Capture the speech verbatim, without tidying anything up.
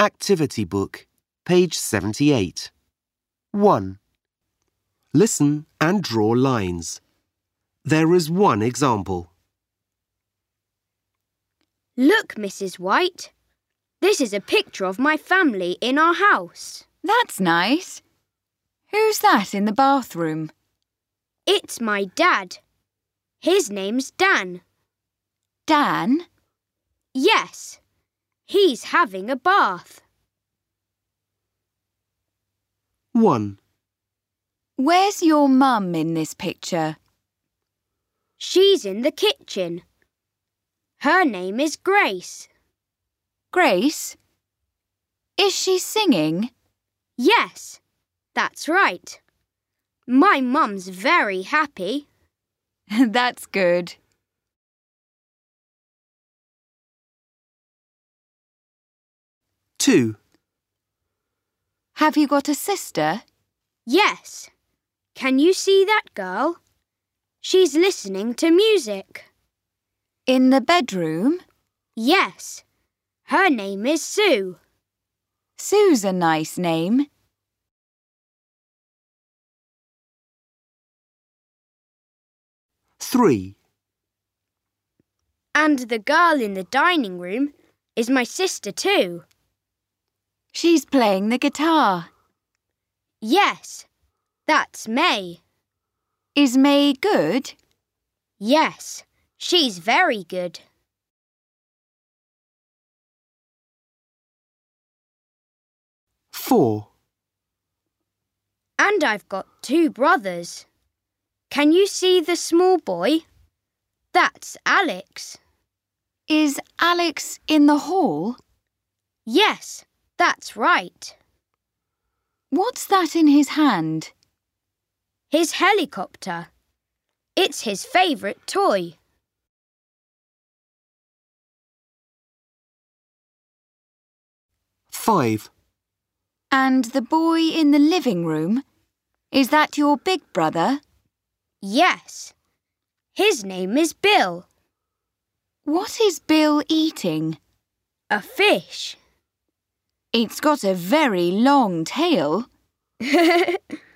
Activity Book, page seventy-eight. one. Listen and draw lines. There is one example. Look, Missus White. This is a picture of my family in our house. That's nice. Who's that in the bathroom? It's my dad. His name's Dan. Dan? Yes. He's having a bath. one. Where's your mum in this picture? She's in the kitchen. Her name is Grace. Grace? Is she singing? Yes, that's right. My mum's very happy. That's good. two. Have you got a sister? Yes. Can you see that girl? She's listening to music. In the bedroom? Yes. Her name is Sue. Sue's a nice name. three. And the girl in the dining room is my sister too. She's playing the guitar. Yes, that's May. Is May good? Yes, she's very good. four. And I've got two brothers. Can you see the small boy? That's Alex. Is Alex in the hall? Yes, that's right. What's that in his hand? His helicopter. It's his favourite toy. five. And the boy in the living room? Is that your big brother? Yes. His name is Bill. What is Bill eating? A fish. It's got a very long tail.